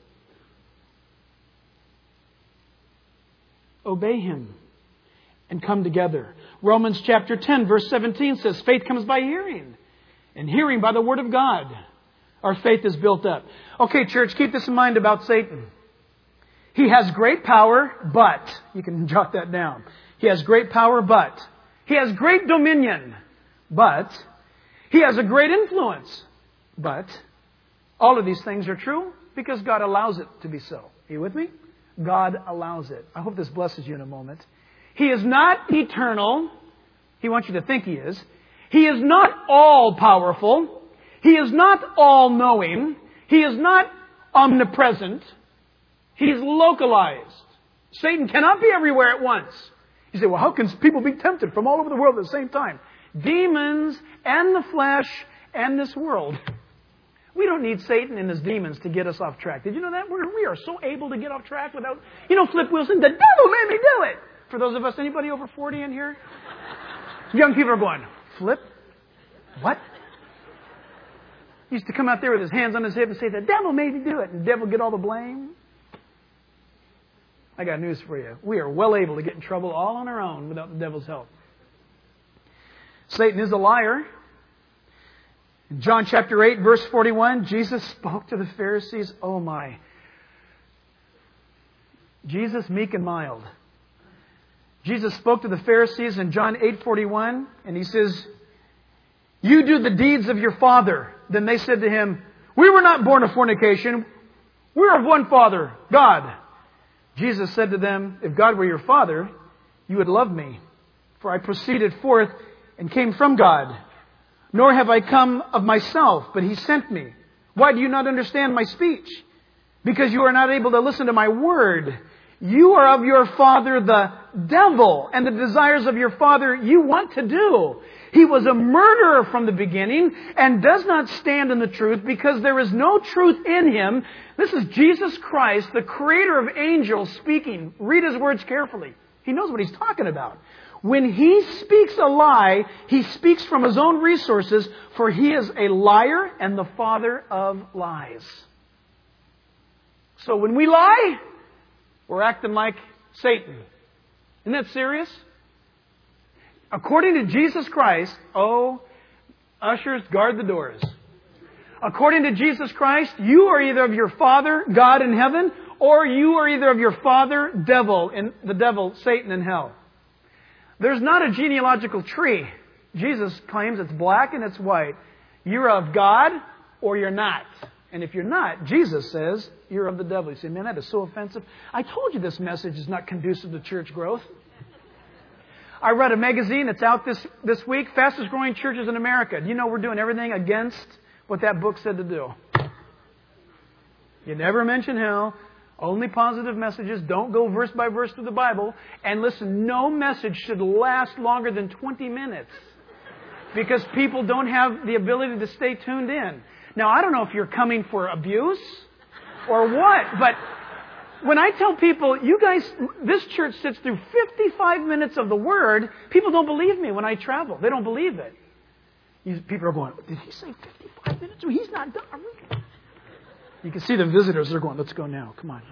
Obey Him and come together. Romans chapter 10, verse 17 says, faith comes by hearing. And hearing by the Word of God. Our faith is built up. Okay, church, keep this in mind about Satan. He has great power, but, you can jot that down. He has great power, but. He has great dominion, but. He has a great influence, but. All of these things are true because God allows it to be so. Are you with me? God allows it. I hope this blesses you in a moment. He is not eternal. He wants you to think He is. He is not all-powerful. He is not all-knowing. He is not omnipresent. He is localized. Satan cannot be everywhere at once. You say, well, how can people be tempted from all over the world at the same time? Demons and the flesh and this world. We don't need Satan and his demons to get us off track. Did you know that? We are so able to get off track without... Flip Wilson, the devil made me do it. For those of us, anybody over 40 in here? Young people are going, Flip? What? He used to come out there with his hands on his hip and say, the devil made me do it. And the devil get all the blame. I got news for you. We are well able to get in trouble all on our own without the devil's help. Satan is a liar. In John chapter 8, verse 41, Jesus spoke to the Pharisees. Oh my. Jesus, meek and mild. Jesus spoke to the Pharisees in John 8:41, and He says, you do the deeds of your father. Then they said to Him, we were not born of fornication. We are of one Father, God. Jesus said to them, if God were your Father, you would love me. For I proceeded forth and came from God. Nor have I come of myself, but He sent me. Why do you not understand my speech? Because you are not able to listen to my word. You are of your father the devil, and the desires of your father you want to do. He was a murderer from the beginning and does not stand in the truth because there is no truth in Him. This is Jesus Christ, the creator of angels, speaking. Read His words carefully. He knows what He's talking about. When He speaks a lie, He speaks from His own resources, for He is a liar and the father of lies. So when we lie, we're acting like Satan. Isn't that serious? According to Jesus Christ, ushers, guard the doors. According to Jesus Christ, you are either of your father, God in heaven, or you are either of your father, the devil, Satan in hell. There's not a genealogical tree. Jesus claims it's black and it's white. You're of God or you're not. And if you're not, Jesus says you're of the devil. You say, man, that is so offensive. I told you this message is not conducive to church growth. I read a magazine that's out this week, Fastest Growing Churches in America. Do you know we're doing everything against what that book said to do? You never mention hell. Only positive messages. Don't go verse by verse through the Bible. And listen, no message should last longer than 20 minutes. Because people don't have the ability to stay tuned in. Now, I don't know if you're coming for abuse or what, but when I tell people, you guys, this church sits through 55 minutes of the Word, people don't believe me when I travel. They don't believe it. People are going, did he say 55 minutes? Well, he's not done. You can see the visitors. They're going, let's go now. Come on.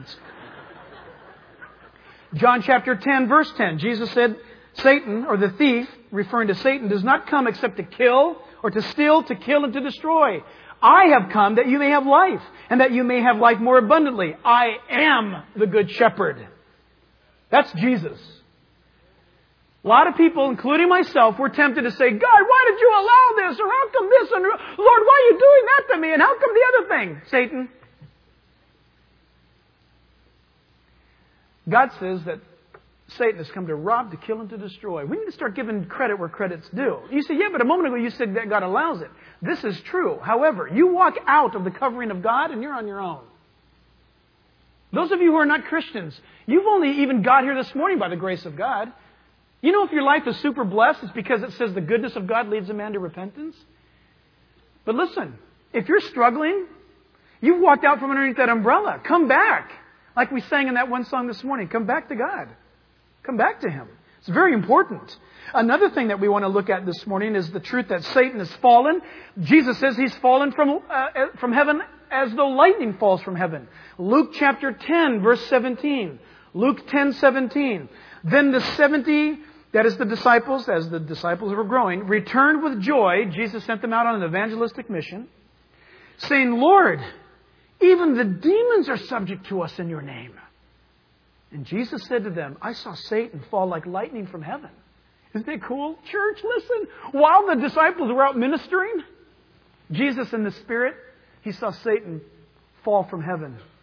John chapter 10, verse 10. Jesus said, Satan, or the thief, referring to Satan, does not come except to kill or to steal, to kill, and to destroy. I have come that you may have life, and that you may have life more abundantly. I am the good shepherd. That's Jesus. A lot of people, including myself, were tempted to say, God, why did you allow this? Or how come this? And Lord, why are you doing that to me? And how come the other thing? Satan. God says that Satan has come to rob, to kill, and to destroy. We need to start giving credit where credit's due. You say, yeah, but a moment ago you said that God allows it. This is true. However, you walk out of the covering of God and you're on your own. Those of you who are not Christians, you've only even got here this morning by the grace of God. You know, if your life is super blessed, it's because it says the goodness of God leads a man to repentance. But listen, if you're struggling, you've walked out from underneath that umbrella. Come back. Like we sang in that one song this morning. Come back to God. Come back to Him. It's very important. Another thing that we want to look at this morning is the truth that Satan has fallen. Jesus says he's fallen from heaven as though lightning falls from heaven. Luke chapter 10, verse 17. Luke 10:17. Then the 70, that is the disciples, as the disciples were growing, returned with joy. Jesus sent them out on an evangelistic mission, saying, Lord, even the demons are subject to us in your name. And Jesus said to them, I saw Satan fall like lightning from heaven. Isn't that cool? Church, listen. While the disciples were out ministering, Jesus in the Spirit, He saw Satan fall from heaven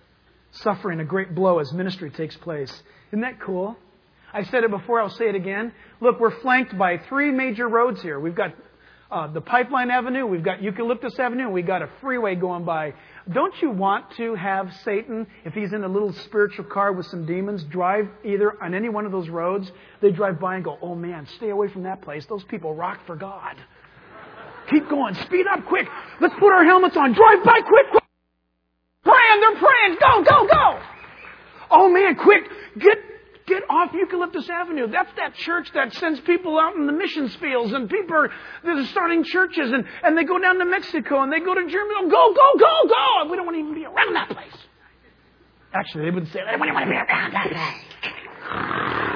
suffering a great blow as ministry takes place. Isn't that cool? I said it before, I'll say it again. Look, we're flanked by 3 major roads here. We've got the Pipeline Avenue, we've got Eucalyptus Avenue, and we've got a freeway going by. Don't you want to have Satan, if he's in a little spiritual car with some demons, drive either on any one of those roads? They drive by and go, oh man, stay away from that place. Those people rock for God. Keep going. Speed up quick. Let's put our helmets on. Drive by quick. Praying. They're praying. Go, go, go. Oh man, quick. Get off Eucalyptus Avenue. That's that church that sends people out in the missions fields, and people that are starting churches, and they go down to Mexico, and they go to Germany. Go, go, go, go. We don't want to even be around that place. Actually, they wouldn't say that. We don't want to be around that place.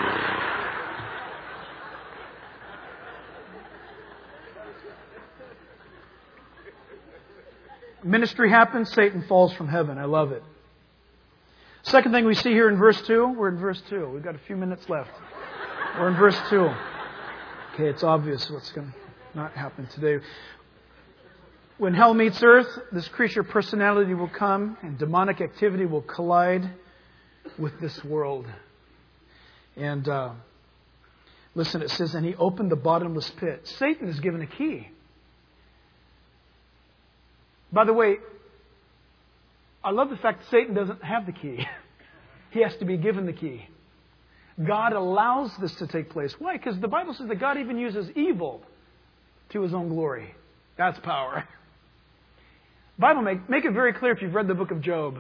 Ministry happens, Satan falls from heaven. I love it. Second thing we see here in verse 2, we're in verse 2. We've got a few minutes left. We're in verse 2. Okay, it's obvious what's going to not happen today. When hell meets earth, this creature personality will come and demonic activity will collide with this world. And listen, it says, and he opened the bottomless pit. Satan is given a key. By the way, I love the fact that Satan doesn't have the key. He has to be given the key. God allows this to take place. Why? Because the Bible says that God even uses evil to His own glory. That's power. Bible make it very clear if you've read the book of Job.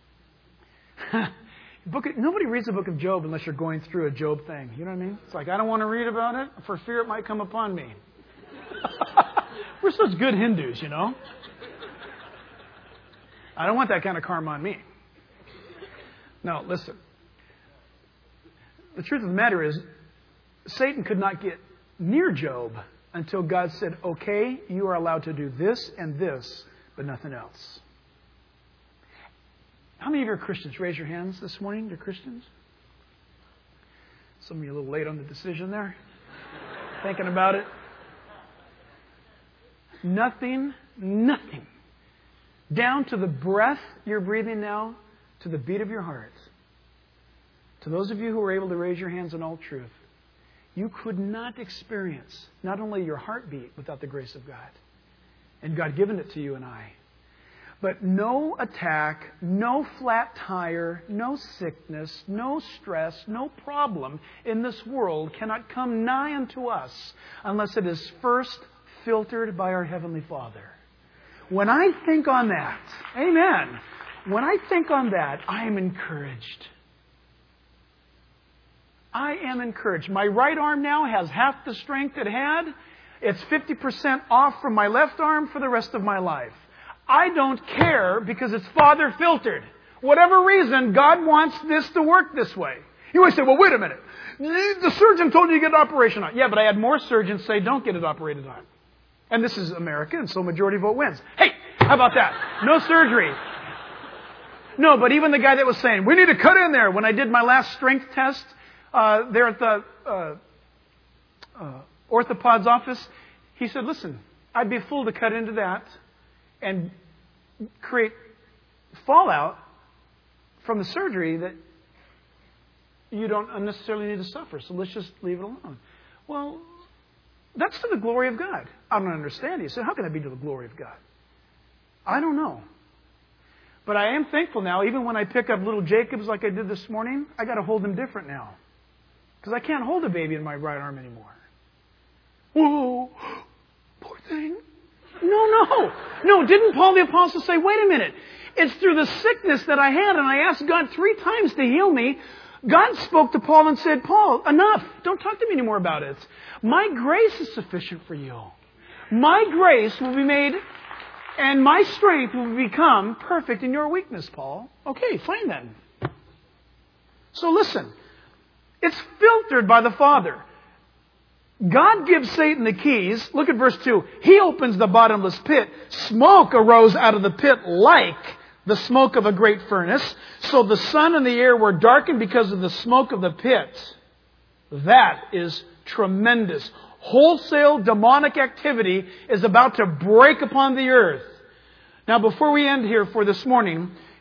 Nobody reads the book of Job unless you're going through a Job thing. You know what I mean? It's like, I don't want to read about it for fear it might come upon me. We're such good Hindus, you know. I don't want that kind of karma on me. No, listen. The truth of the matter is, Satan could not get near Job until God said, okay, you are allowed to do this and this, but nothing else. How many of you are Christians? Raise your hands this morning. You're Christians? Some of you are a little late on the decision there. Thinking about it. Nothing. Down to the breath you're breathing now, to the beat of your heart. To those of you who were able to raise your hands in all truth, you could not experience not only your heartbeat without the grace of God, and God given it to you and I, but no attack, no flat tire, no sickness, no stress, no problem in this world cannot come nigh unto us unless it is first filtered by our Heavenly Father. When I think on that, amen, when I think on that, I am encouraged. I am encouraged. My right arm now has half the strength it had. It's 50% off from my left arm for the rest of my life. I don't care because it's Father filtered. Whatever reason, God wants this to work this way. You always say, well, wait a minute. The surgeon told you to get an operation on. Yeah, but I had more surgeons say don't get it operated on. And this is America, and so majority vote wins. Hey, how about that? No surgery. No, but even the guy that was saying, we need to cut in there. When I did my last strength test there at the orthopod's office, he said, listen, I'd be a fool to cut into that and create fallout from the surgery that you don't unnecessarily need to suffer. So let's just leave it alone. Well, that's to the glory of God. I don't understand. He said, how can that be to the glory of God? I don't know. But I am thankful now, even when I pick up little Jacobs like I did this morning, I got to hold him different now. Because I can't hold a baby in my right arm anymore. Whoa, poor thing. No, didn't Paul the Apostle say, wait a minute, it's through the sickness that I had, and I asked God 3 times to heal me. God spoke to Paul and said, Paul, enough. Don't talk to me anymore about it. My grace is sufficient for you. My grace will be made, and my strength will become perfect in your weakness, Paul. Okay, fine then. So listen, it's filtered by the Father. God gives Satan the keys. Look at verse 2. He opens the bottomless pit. Smoke arose out of the pit like the smoke of a great furnace. So the sun and the air were darkened because of the smoke of the pit. That is tremendous. Wholesale demonic activity is about to break upon the earth. Now, before we end here for this morning,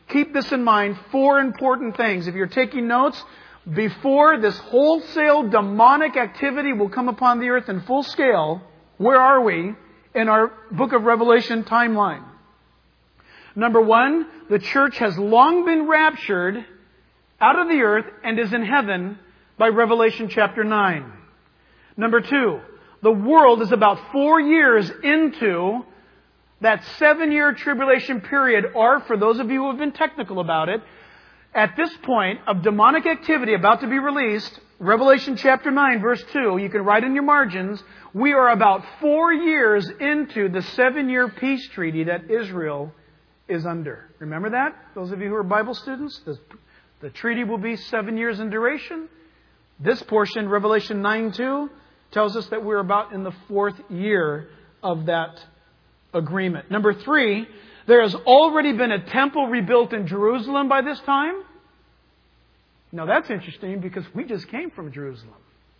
keep this in mind. 4 important things. If you're taking notes, before this wholesale demonic activity will come upon the earth in full scale, where are we in our book of Revelation timeline? Number 1, the church has long been raptured out of the earth and is in heaven by Revelation chapter 9. Number 2, the world is about 4 years into that 7-year tribulation period, or for those of you who have been technical about it, at this point of demonic activity about to be released, Revelation chapter 9 verse 2, you can write in your margins, we are about 4 years into the 7-year peace treaty that Israel is under. Remember that? Those of you who are Bible students, the treaty will be 7 years in duration. This portion, Revelation 9:2, tells us that we're about in the 4th year of that agreement. Number 3, there has already been a temple rebuilt in Jerusalem by this time. Now that's interesting because we just came from Jerusalem.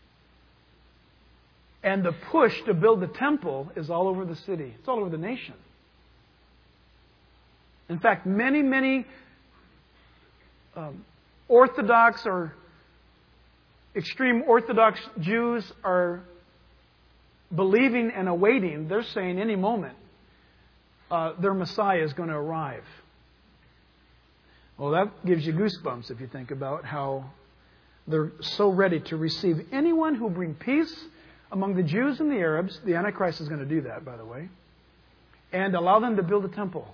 And the push to build the temple is all over the city. It's all over the nation. In fact, many Orthodox or extreme Orthodox Jews are believing and awaiting. They're saying any moment their Messiah is going to arrive. Well, that gives you goosebumps if you think about how they're so ready to receive anyone who bring peace among the Jews and the Arabs. The Antichrist is going to do that, by the way. And allow them to build a temple.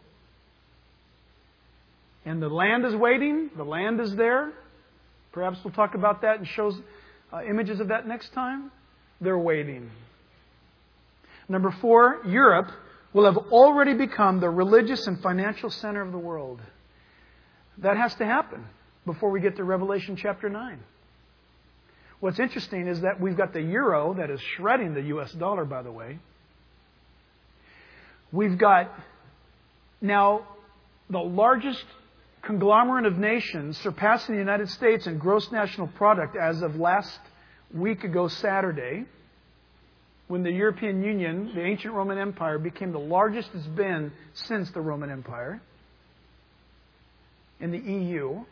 And the land is waiting. The land is there. Perhaps we'll talk about that and show images of that next time. They're waiting. Number 4, Europe will have already become the religious and financial center of the world. That has to happen before we get to Revelation chapter 9. What's interesting is that we've got the euro that is shredding the US dollar, by the way. We've got now the largest conglomerate of nations surpassing the United States in gross national product as of last week ago Saturday, when the European Union, the ancient Roman Empire, became the largest it's been since the Roman Empire in the EU.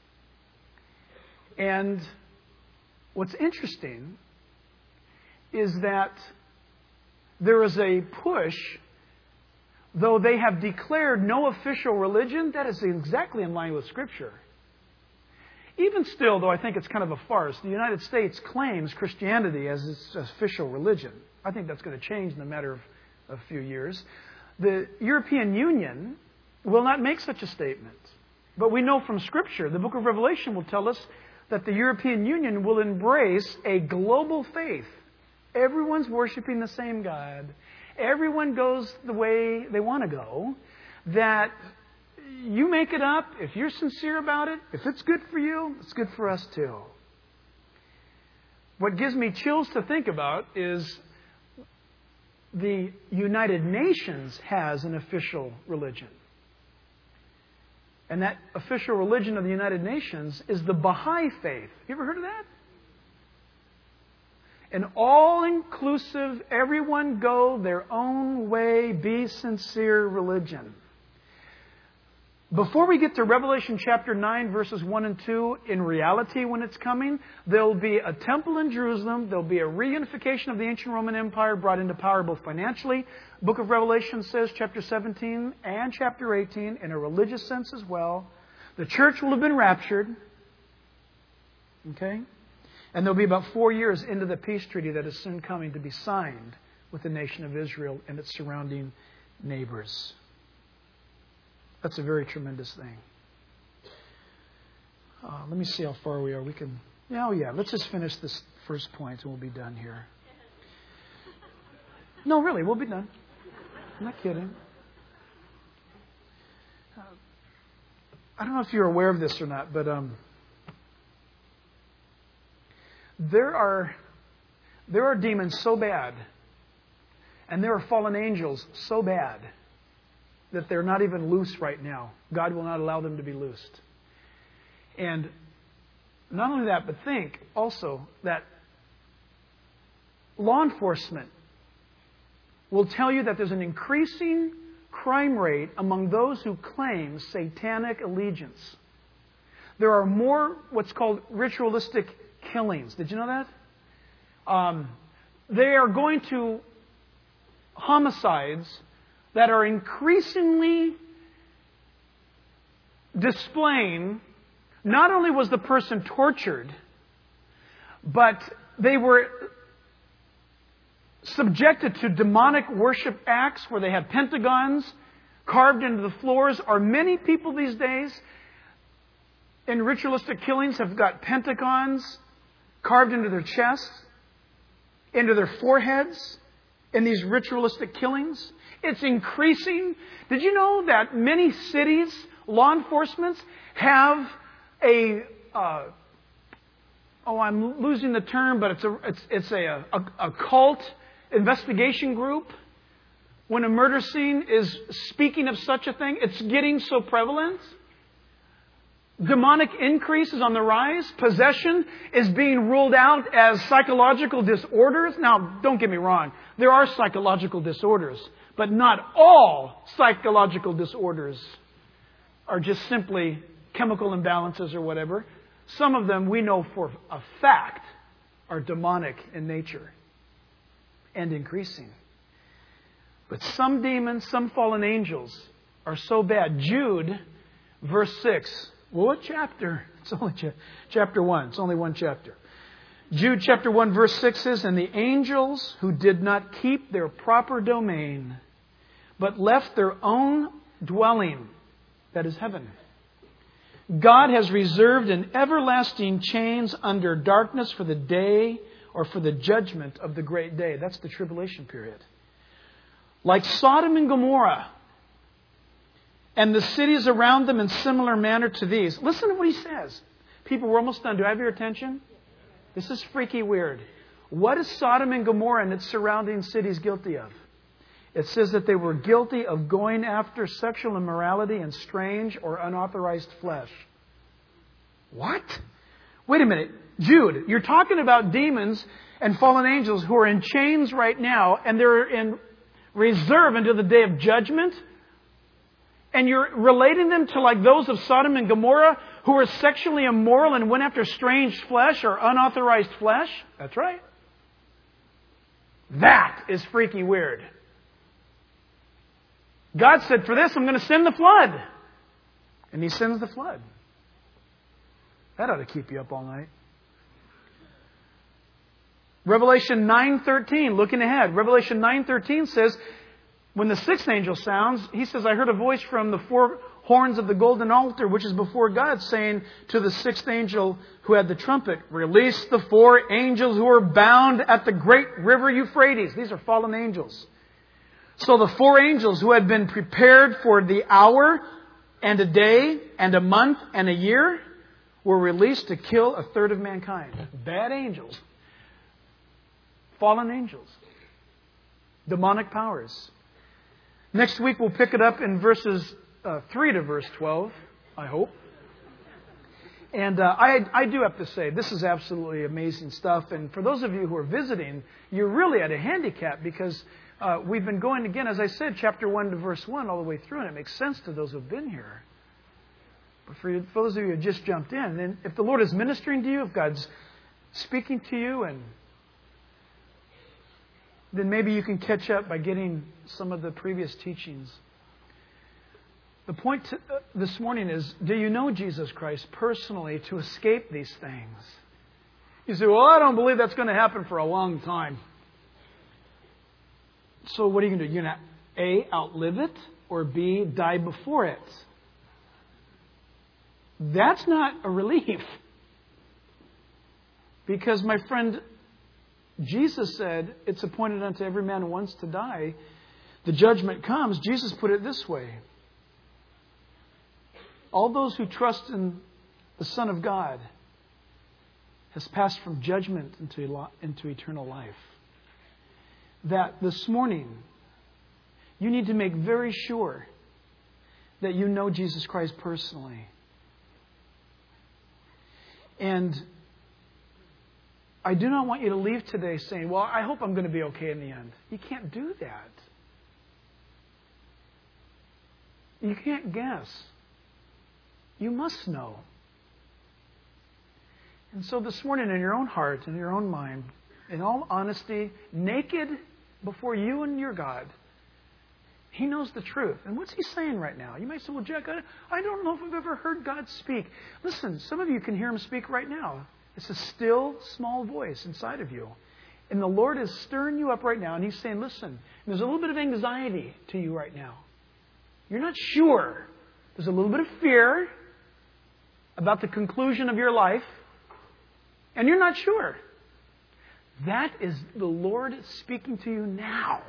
And what's interesting is that there is a push, though they have declared no official religion, that is exactly in line with Scripture. Even still, though I think it's kind of a farce, the United States claims Christianity as its official religion. I think that's going to change in a matter of a few years. The European Union will not make such a statement. But we know from Scripture, the book of Revelation will tell us that the European Union will embrace a global faith. Everyone's worshiping the same God. Everyone goes the way they want to go. That you make it up. If you're sincere about it, if it's good for you, it's good for us too. What gives me chills to think about is the United Nations has an official religion. And that official religion of the United Nations is the Baha'i faith. You ever heard of that? An all-inclusive, everyone go their own way, be sincere religion. Before we get to Revelation chapter 9, verses 1 and 2, in reality, when it's coming, there'll be a temple in Jerusalem. There'll be a reunification of the ancient Roman Empire brought into power both financially. The book of Revelation says, chapter 17 and chapter 18, in a religious sense as well. The church will have been raptured. Okay? And there'll be about 4 years into the peace treaty that is soon coming to be signed with the nation of Israel and its surrounding neighbors. That's a very tremendous thing. Let me see how far we are. We can... let's just finish this first point and we'll be done here. No, really, we'll be done. I'm not kidding. I don't know if you're aware of this or not, but there are demons so bad, and there are fallen angels so bad, that they're not even loose right now. God will not allow them to be loosed. And not only that, but think also that law enforcement will tell you that there's an increasing crime rate among those who claim satanic allegiance. There are more what's called ritualistic killings. Did you know that? They are going to homicides that are increasingly displaying not only was the person tortured, but they were subjected to demonic worship acts where they have pentagons carved into the floors. Are many people these days in ritualistic killings have got pentagons carved into their chests, into their foreheads, in these ritualistic killings? It's increasing. Did you know that many cities, law enforcement, have I'm losing the term, but it's a cult investigation group. When a murder scene is speaking of such a thing, it's getting so prevalent. Demonic increase is on the rise. Possession is being ruled out as psychological disorders. Now, don't get me wrong. There are psychological disorders, but not all psychological disorders are just simply chemical imbalances or whatever. Some of them we know for a fact are demonic in nature and increasing. But some demons, some fallen angels are so bad. Jude, verse 6. Well, what chapter? It's only chapter 1. It's only one chapter. Jude chapter 1 verse 6 says, "And the angels who did not keep their proper domain, but left their own dwelling," that is heaven, "God has reserved in everlasting chains under darkness for the day," or for the judgment of the great day. That's the tribulation period. "Like Sodom and Gomorrah, and the cities around them in similar manner to these." Listen to what he says. People, we're almost done. Do I have your attention? This is freaky weird. What is Sodom and Gomorrah and its surrounding cities guilty of? It says that they were guilty of going after sexual immorality and strange or unauthorized flesh. What? Wait a minute. Jude, you're talking about demons and fallen angels who are in chains right now, and they're in reserve until the day of judgment? And you're relating them to like those of Sodom and Gomorrah who were sexually immoral and went after strange flesh or unauthorized flesh? That's right. That is freaky weird. God said, for this I'm going to send the flood. And He sends the flood. That ought to keep you up all night. Revelation 9:13, looking ahead. Revelation 9:13 says, when the sixth angel sounds, he says, "I heard a voice from the four horns of the golden altar, which is before God, saying to the sixth angel who had the trumpet, 'Release the four angels who are bound at the great river Euphrates.'" These are fallen angels. So the four angels who had been prepared for the hour and a day and a month and a year were released to kill a third of mankind. Bad angels. Fallen angels. Demonic powers. Next week we'll pick it up in verses 3 to verse 12, I hope. And I do have to say, this is absolutely amazing stuff. And for those of you who are visiting, you're really at a handicap because we've been going again, as I said, chapter 1 to verse 1 all the way through. And it makes sense to those who have been here. But for those of you who have just jumped in, and if the Lord is ministering to you, if God's speaking to you, and then maybe you can catch up by getting some of the previous teachings. The point this morning is, do you know Jesus Christ personally to escape these things? You say, well, I don't believe that's going to happen for a long time. So what are you going to do? You're going to A, outlive it, or B, die before it. That's not a relief. Because, my friend, Jesus said, it's appointed unto every man who wants to die. The judgment comes. Jesus put it this way. All those who trust in the Son of God has passed from judgment into eternal life. That this morning, you need to make very sure that you know Jesus Christ personally. And I do not want you to leave today saying, well, I hope I'm going to be okay in the end. You can't do that. You can't guess. You must know. And so this morning, in your own heart, in your own mind, in all honesty, naked before you and your God, He knows the truth. And what's He saying right now? You might say, well, Jack, I don't know if I've ever heard God speak. Listen, some of you can hear Him speak right now. It's a still, small voice inside of you. And the Lord is stirring you up right now, and He's saying, listen, there's a little bit of anxiety to you right now. You're not sure. There's a little bit of fear about the conclusion of your life, and you're not sure. That is the Lord speaking to you now.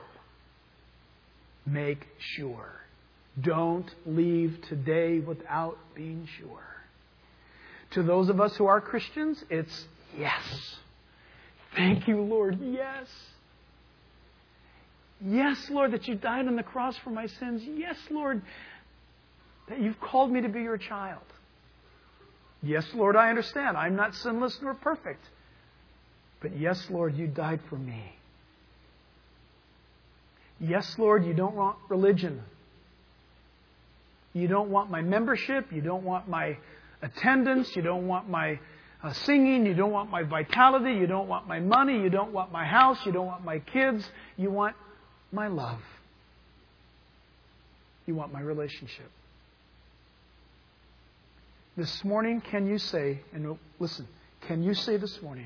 Make sure. Don't leave today without being sure. To those of us who are Christians, it's yes. Thank you, Lord. Yes. Yes, Lord, that You died on the cross for my sins. Yes, Lord, that You've called me to be Your child. Yes, Lord, I understand. I'm not sinless nor perfect. But yes, Lord, You died for me. Yes, Lord, You don't want religion. You don't want my membership. You don't want my attendance. You don't want my singing. You don't want my vitality. You don't want my money. You don't want my house. You don't want my kids. You want my love. You want my relationship. This morning, can you say, and listen, can you say this morning,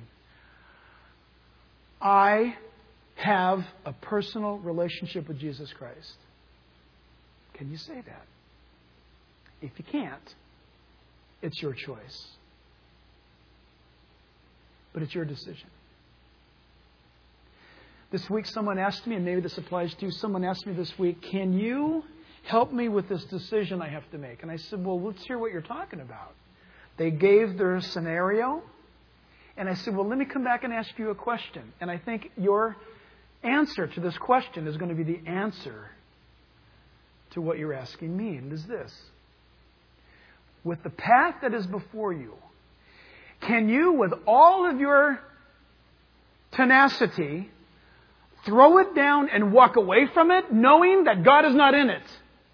I have a personal relationship with Jesus Christ? Can you say that? If you can't, it's your choice. But it's your decision. This week someone asked me, and maybe this applies to you, someone asked me this week, can you help me with this decision I have to make? And I said, well, let's hear what you're talking about. They gave their scenario. And I said, well, let me come back and ask you a question. And I think your answer to this question is going to be the answer to what you're asking me. And it is this. With the path that is before you, can you, with all of your tenacity, throw it down and walk away from it, knowing that God is not in it?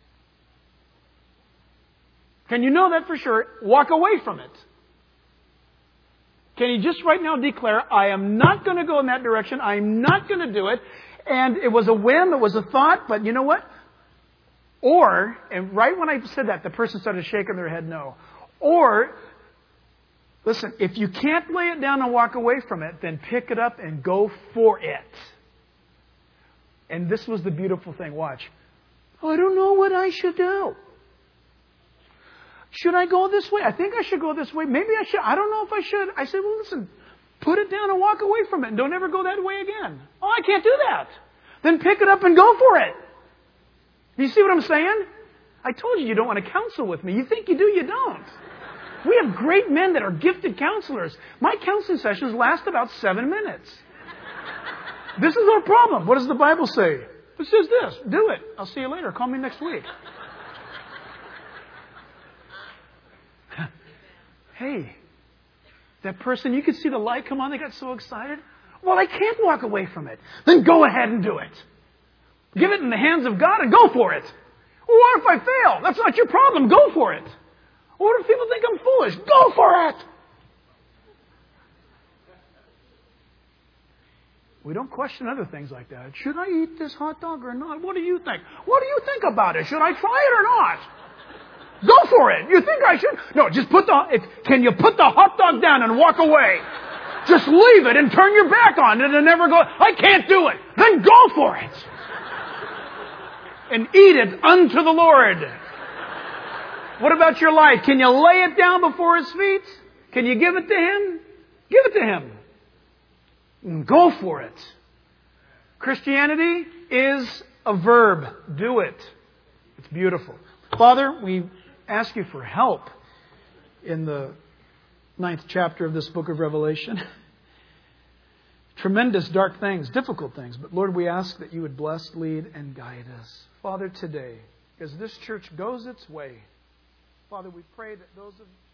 Can you know that for sure? Walk away from it. Can you just right now declare, I am not going to go in that direction. I'm not going to do it. And it was a whim, it was a thought, but you know what? Or, and right when I said that, the person started shaking their head no. Or, listen, if you can't lay it down and walk away from it, then pick it up and go for it. And this was the beautiful thing. Watch. I don't know what I should do. Should I go this way? I think I should go this way. Maybe I should. I don't know if I should. I said, well, listen, put it down and walk away from it and don't ever go that way again. Oh, I can't do that. Then pick it up and go for it. Do you see what I'm saying? I told you don't want to counsel with me. You think you do, you don't. We have great men that are gifted counselors. My counseling sessions last about 7 minutes. This is our problem. What does the Bible say? It says this. Do it. I'll see you later. Call me next week. Hey, that person, you could see the light come on. They got so excited. Well, I can't walk away from it. Then go ahead and do it. Give it in the hands of God and go for it. Well, what if I fail? That's not your problem. Go for it. What if people think I'm foolish? Go for it. We don't question other things like that. Should I eat this hot dog or not? What do you think? What do you think about it? Should I try it or not? Go for it. You think I should? No, just can you put the hot dog down and walk away? Just leave it and turn your back on it and never go, I can't do it. Then go for it. And eat it unto the Lord. What about your life? Can you lay it down before His feet? Can you give it to Him? Give it to Him. And go for it. Christianity is a verb. Do it. It's beautiful. Father, we ask You for help in the 9th chapter of this book of Revelation. Tremendous dark things, difficult things. But Lord, we ask that You would bless, lead, and guide us. Father, today, as this church goes its way, Father, we pray that those of